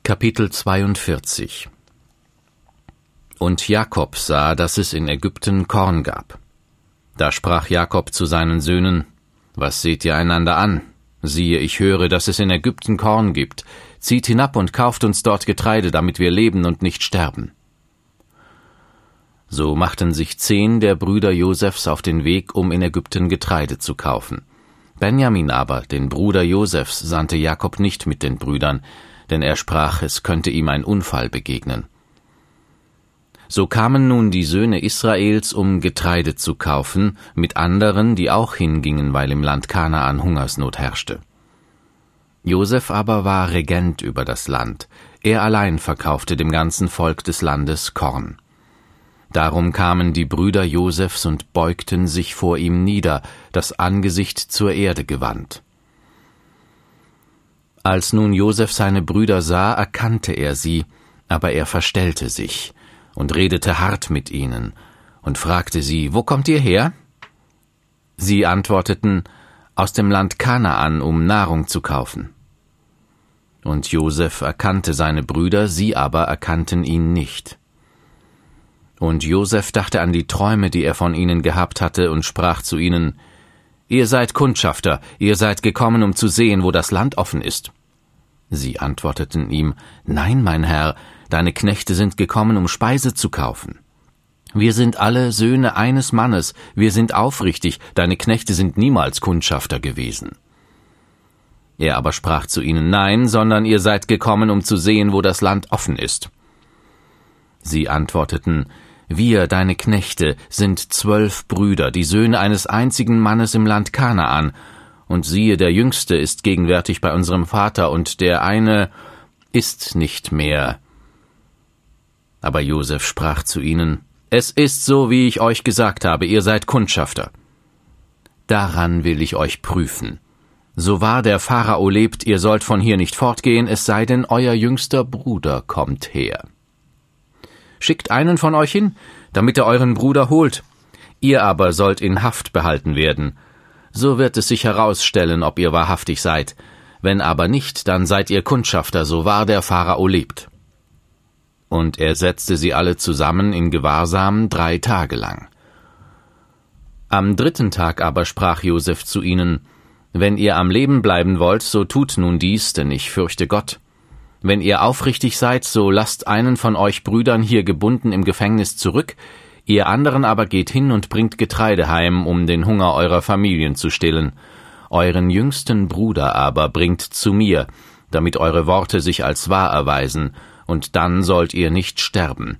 Kapitel 42. Und Jakob sah, dass es in Ägypten Korn gab. Da sprach Jakob zu seinen Söhnen: Was seht ihr einander an? Siehe, ich höre, dass es in Ägypten Korn gibt. Zieht hinab und kauft uns dort Getreide, damit wir leben und nicht sterben. So machten sich 10 der Brüder Josefs auf den Weg, um in Ägypten Getreide zu kaufen. Benjamin aber, den Bruder Josefs, sandte Jakob nicht mit den Brüdern, denn er sprach, es könnte ihm ein Unfall begegnen. So kamen nun die Söhne Israels, um Getreide zu kaufen, mit anderen, die auch hingingen, weil im Land Kanaan Hungersnot herrschte. Josef aber war Regent über das Land. Er allein verkaufte dem ganzen Volk des Landes Korn. Darum kamen die Brüder Josefs und beugten sich vor ihm nieder, das Angesicht zur Erde gewandt. Als nun Josef seine Brüder sah, erkannte er sie, aber er verstellte sich und redete hart mit ihnen und fragte sie: Wo kommt ihr her? Sie antworteten: Aus dem Land Kanaan, um Nahrung zu kaufen. Und Josef erkannte seine Brüder, sie aber erkannten ihn nicht. Und Josef dachte an die Träume, die er von ihnen gehabt hatte, und sprach zu ihnen: Ihr seid Kundschafter, ihr seid gekommen, um zu sehen, wo das Land offen ist. Sie antworteten ihm: Nein, mein Herr, deine Knechte sind gekommen, um Speise zu kaufen. Wir sind alle Söhne eines Mannes, wir sind aufrichtig, deine Knechte sind niemals Kundschafter gewesen. Er aber sprach zu ihnen: Nein, sondern ihr seid gekommen, um zu sehen, wo das Land offen ist. Sie antworteten: Wir, deine Knechte, sind 12 Brüder, die Söhne eines einzigen Mannes im Land Kanaan, und siehe, der Jüngste ist gegenwärtig bei unserem Vater, und der eine ist nicht mehr. Aber Josef sprach zu ihnen: Es ist so, wie ich euch gesagt habe, ihr seid Kundschafter. Daran will ich euch prüfen. So wahr der Pharao lebt, ihr sollt von hier nicht fortgehen, es sei denn, euer jüngster Bruder kommt her. Schickt einen von euch hin, damit er euren Bruder holt. Ihr aber sollt in Haft behalten werden. So wird es sich herausstellen, ob ihr wahrhaftig seid. Wenn aber nicht, dann seid ihr Kundschafter, so wahr der Pharao lebt. Und er setzte sie alle zusammen in Gewahrsam 3 Tage lang. Am 3. Tag aber sprach Josef zu ihnen: Wenn ihr am Leben bleiben wollt, so tut nun dies, denn ich fürchte Gott. Wenn ihr aufrichtig seid, so lasst einen von euch Brüdern hier gebunden im Gefängnis zurück, ihr anderen aber geht hin und bringt Getreide heim, um den Hunger eurer Familien zu stillen. Euren jüngsten Bruder aber bringt zu mir, damit eure Worte sich als wahr erweisen, und dann sollt ihr nicht sterben.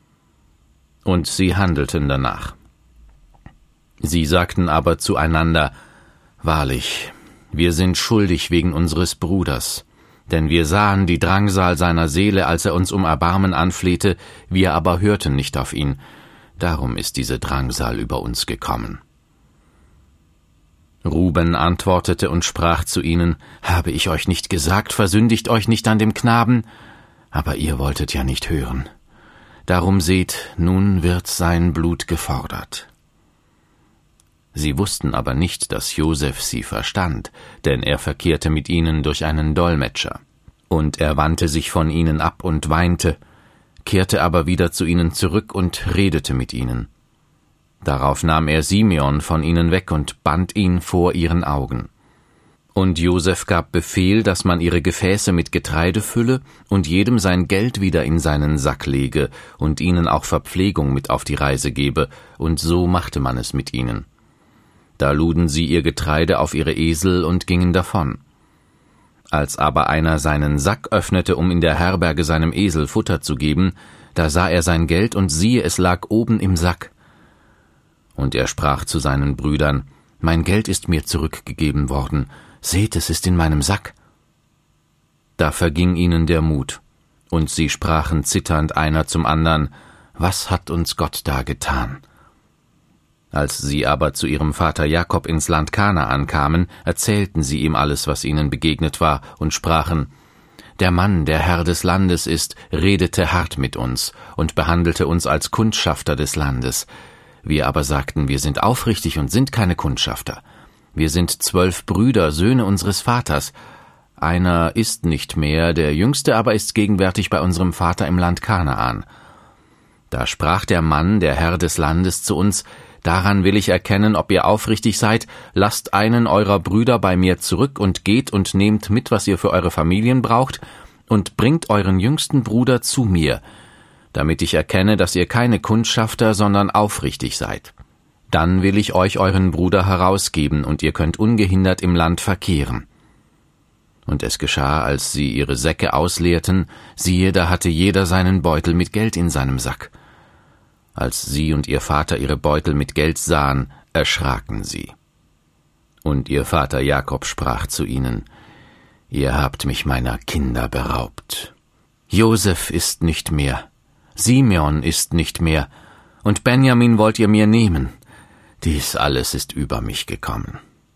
Und sie handelten danach. Sie sagten aber zueinander: Wahrlich, wir sind schuldig wegen unseres Bruders. Denn wir sahen die Drangsal seiner Seele, als er uns um Erbarmen anflehte, wir aber hörten nicht auf ihn. Darum ist diese Drangsal über uns gekommen. Ruben antwortete und sprach zu ihnen: Habe ich euch nicht gesagt, versündigt euch nicht an dem Knaben? Aber ihr wolltet ja nicht hören. Darum seht, nun wird sein Blut gefordert. Sie wussten aber nicht, dass Josef sie verstand, denn er verkehrte mit ihnen durch einen Dolmetscher. Und er wandte sich von ihnen ab und weinte, kehrte aber wieder zu ihnen zurück und redete mit ihnen. Darauf nahm er Simeon von ihnen weg und band ihn vor ihren Augen. Und Josef gab Befehl, dass man ihre Gefäße mit Getreide fülle und jedem sein Geld wieder in seinen Sack lege und ihnen auch Verpflegung mit auf die Reise gebe, und so machte man es mit ihnen. Da luden sie ihr Getreide auf ihre Esel und gingen davon. Als aber einer seinen Sack öffnete, um in der Herberge seinem Esel Futter zu geben, da sah er sein Geld, und siehe, es lag oben im Sack. Und er sprach zu seinen Brüdern: Mein Geld ist mir zurückgegeben worden, seht, es ist in meinem Sack. Da verging ihnen der Mut, und sie sprachen zitternd einer zum andern: Was hat uns Gott da getan? Als sie aber zu ihrem Vater Jakob ins Land Kanaan kamen, erzählten sie ihm alles, was ihnen begegnet war, und sprachen: Der Mann, der Herr des Landes ist, redete hart mit uns und behandelte uns als Kundschafter des Landes. Wir aber sagten: Wir sind aufrichtig und sind keine Kundschafter. Wir sind 12 Brüder, Söhne unseres Vaters. einer ist nicht mehr, der jüngste aber ist gegenwärtig bei unserem Vater im Land Kanaan.« Da sprach der Mann, der Herr des Landes, zu uns: »Daran will ich erkennen, ob ihr aufrichtig seid. Lasst einen eurer Brüder bei mir zurück und geht und nehmt mit, was ihr für eure Familien braucht, und bringt euren jüngsten Bruder zu mir, damit ich erkenne, dass ihr keine Kundschafter, sondern aufrichtig seid. Dann will ich euch euren Bruder herausgeben, und ihr könnt ungehindert im Land verkehren.« Und es geschah, als sie ihre Säcke ausleerten, siehe, da hatte jeder seinen Beutel mit Geld in seinem Sack. Als sie und ihr Vater ihre Beutel mit Geld sahen, erschraken sie. Und ihr Vater Jakob sprach zu ihnen: »Ihr habt mich meiner Kinder beraubt. Josef ist nicht mehr, Simeon ist nicht mehr, und Benjamin wollt ihr mir nehmen. Dies alles ist über mich gekommen.«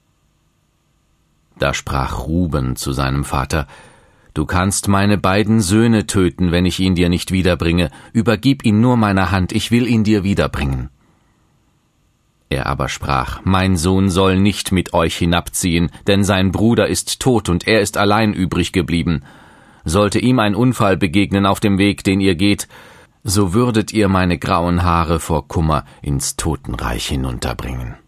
Da sprach Ruben zu seinem Vater: »Du kannst meine beiden Söhne töten, wenn ich ihn dir nicht wiederbringe. Übergib ihn nur meiner Hand, ich will ihn dir wiederbringen.« Er aber sprach: »Mein Sohn soll nicht mit euch hinabziehen, denn sein Bruder ist tot und er ist allein übrig geblieben. Sollte ihm ein Unfall begegnen auf dem Weg, den ihr geht, so würdet ihr meine grauen Haare vor Kummer ins Totenreich hinunterbringen.«